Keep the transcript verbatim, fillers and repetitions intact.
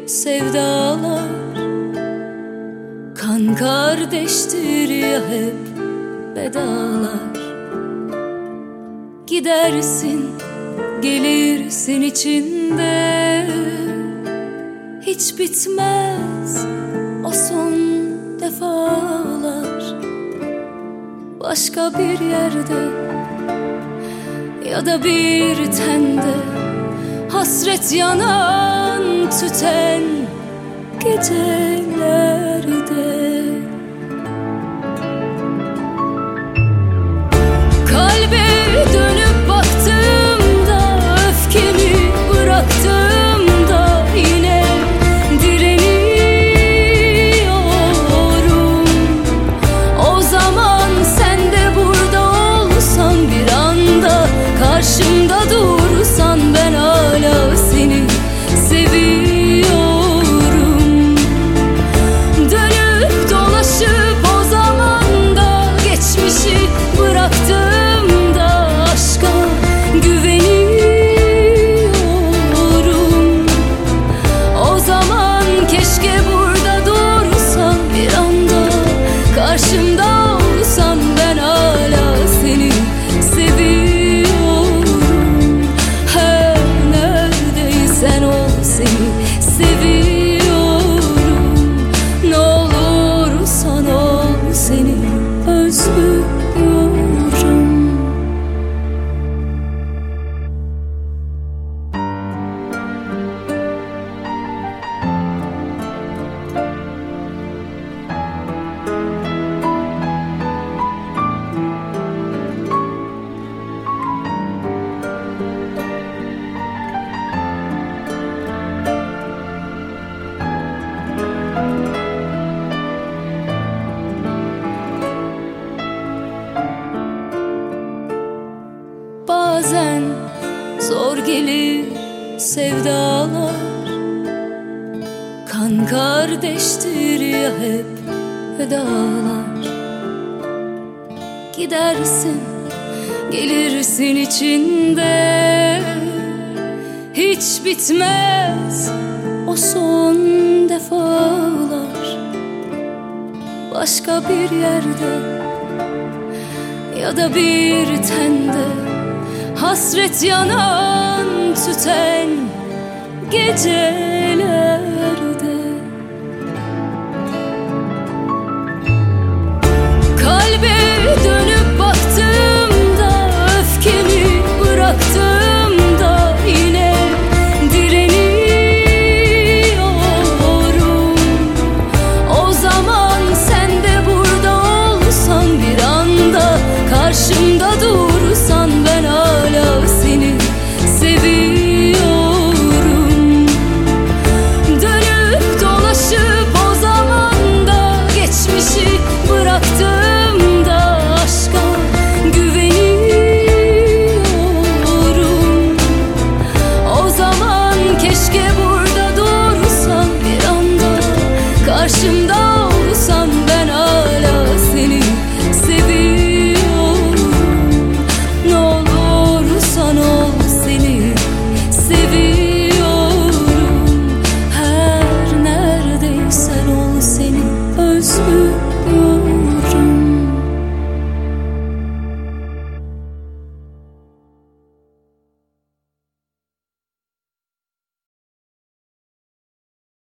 sevdalar. Kan kardeştir ya hep bedalar. Gidersin, gelirsin içinde, hiç bitmez o son defalar. Başka bir yerde ya da bir tende, hasret yanan tüten gecelerde. Kalbe dönüp baktığımda, öfkemi bıraktığımda yine direniyorum. O zaman sen de burada olsan, bir anda karşımda dursan, ben hala seni seviyorum. Dönüp dolaşıp o zaman da geçmişi bıraktığımda aşka güveniyorum. O zaman keşke burada dursan, bir anda karşımda olsan, ben hala seni seviyorum. Her neredeysen ol, seni seviyorum. Ne olursan ol, seni özlüyorum. Bazen zor gelir sevdalar. Kan kardeştir ya hep vedalar. Gidersin, gelirsin içinde, hiç bitmez o son defalar. Başka bir yerde ya da bir tende, hasret yanan tüten gece